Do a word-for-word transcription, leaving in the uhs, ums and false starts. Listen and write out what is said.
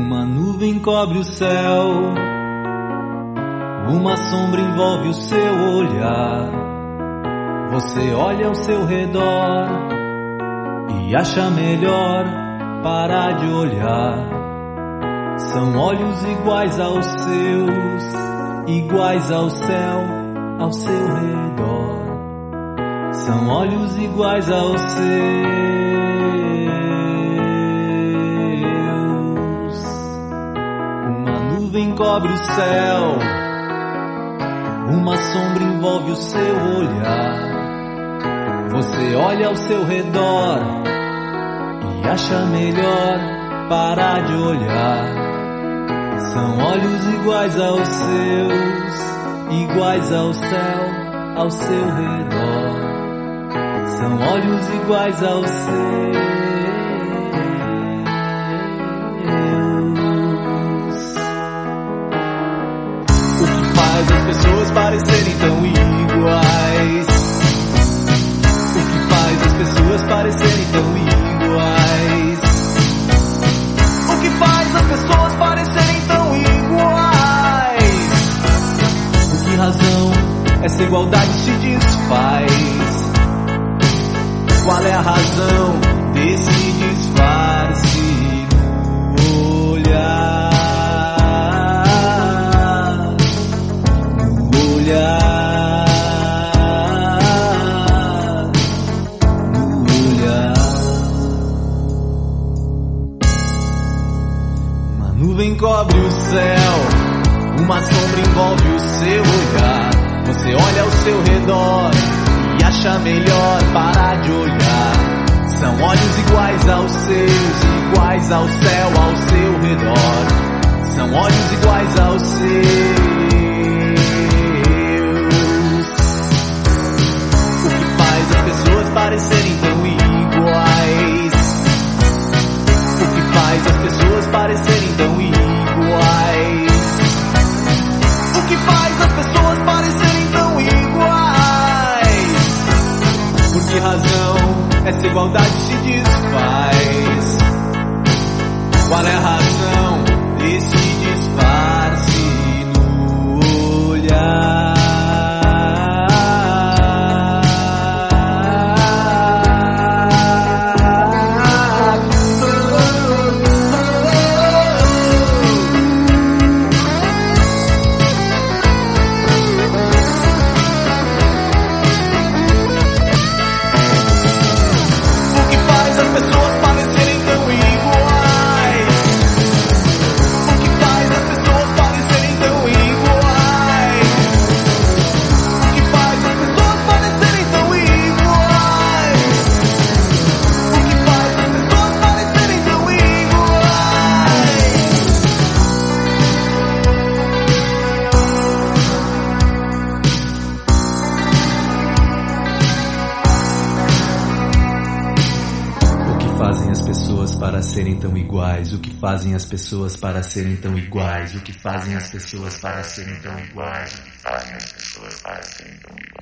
Uma nuvem cobre o céu, uma sombra envolve o seu olhar. Você olha ao seu redor e acha melhor parar de olhar. São olhos iguais aos seus, iguais ao céu ao seu redor. São olhos iguais aos seus. Uma nuvem cobre o céu, uma sombra envolve o seu olhar. Você olha ao seu redor e acha melhor parar de olhar. São olhos iguais aos seus, iguais ao céu ao seu redor. São olhos iguais aos seus. O que faz as pessoas parecerem tão iguais? O que faz as pessoas parecerem tão iguais? O que faz as pessoas parecerem tão iguais? Por que razão essa igualdade se desfaz? Qual é a razão desse disfarce no olhar? No olhar, no olhar. Uma nuvem cobre o céu, uma sombra envolve o seu olhar. Você olha ao seu redor e acha melhor parar de olhar. São olhos iguais aos seus, iguais ao céu ao seu redor. São olhos iguais aos seus. O que faz as pessoas parecerem tão iguais? O que faz as pessoas parecerem tão iguais? O que faz as pessoas parecerem tão iguais? Por que razão essa igualdade se desfaz? Qual é a razão desse disfarce no olhar? Fazem as pessoas para serem tão iguais? O que fazem as pessoas para serem tão iguais? O que fazem as pessoas para serem tão iguais? O que fazem as pessoas para serem tão iguais?